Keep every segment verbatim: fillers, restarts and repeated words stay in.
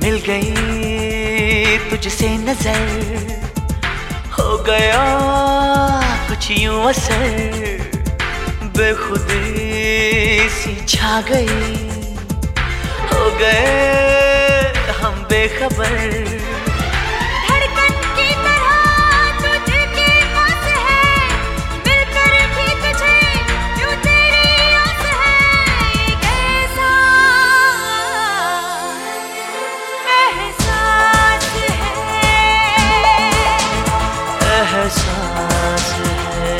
मिल गई तुझसे नजर, हो गया कुछ यूं असर, बेखुदी सी छा गई, हो गए हम बेखबर। एहसास है,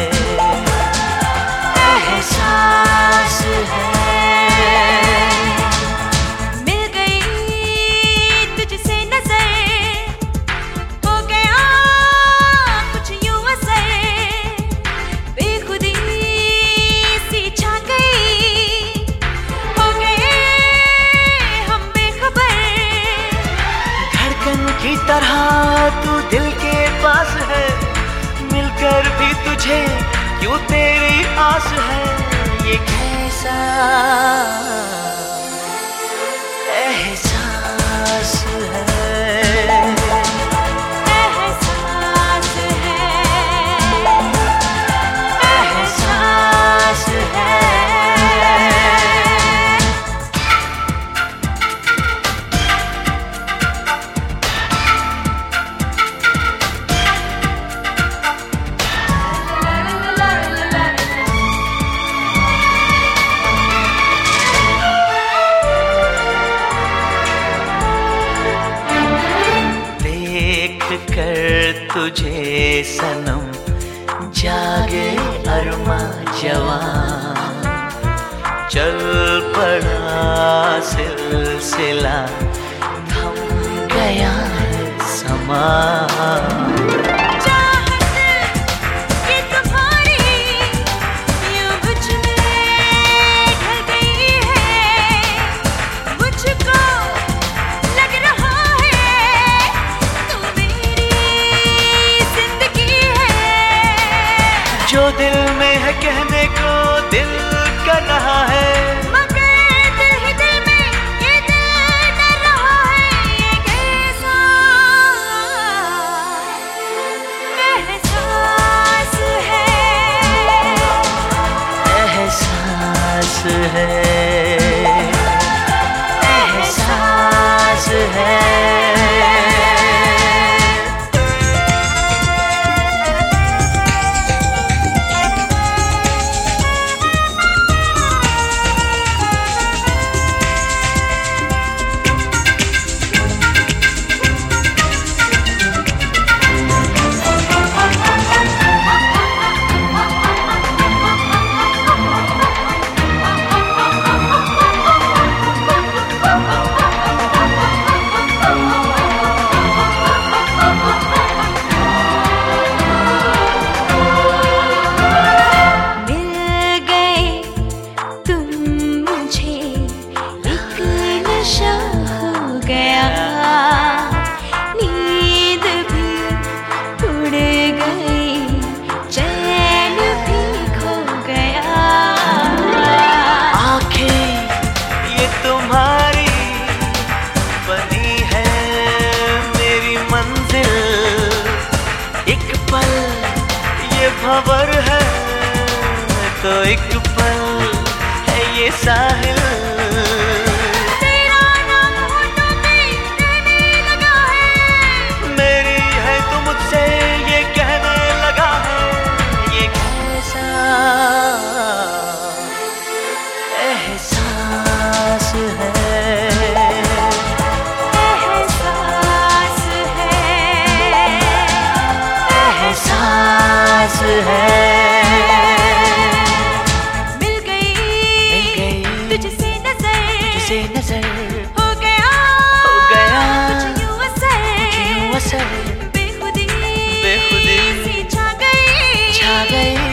एहसास है, मिल गई तुझसे नजर, हो गया कुछ यूं असर, बेखुदी सी छा गई, हो गए हम बेखबर। धड़कन की तरह तू दिल के पास है, मिलकर भी तुझे क्यों तेरी आस है, ये कैसा एहसास है, एहसास है, एहसास है। कर तुझे सनम जागे अरमा जवान, चल पड़ा सिलसिला थम गया है समा। जो दिल में है कहने को दिल कर रहा है, मगर दिल ही दिल में ये दिल डर रहा है, ये कैसा एहसास है, एहसास है, एहसास है। नींद भी उड़ गई, चैन भी खो गया, आंखें ये तुम्हारी बनी है मेरी मंजिल, एक पल ये भंवर है तो एक पल है ये साहिल। एहसास है, एहसास है, एहसास है। मिल गई, मिल गई तुझसे नजर, तुझसे नजर, हो गया, हो गया कुछ यूं असर, कुछ यूं असर, बेखुदी बेखुदी सी छा गई, छा गई।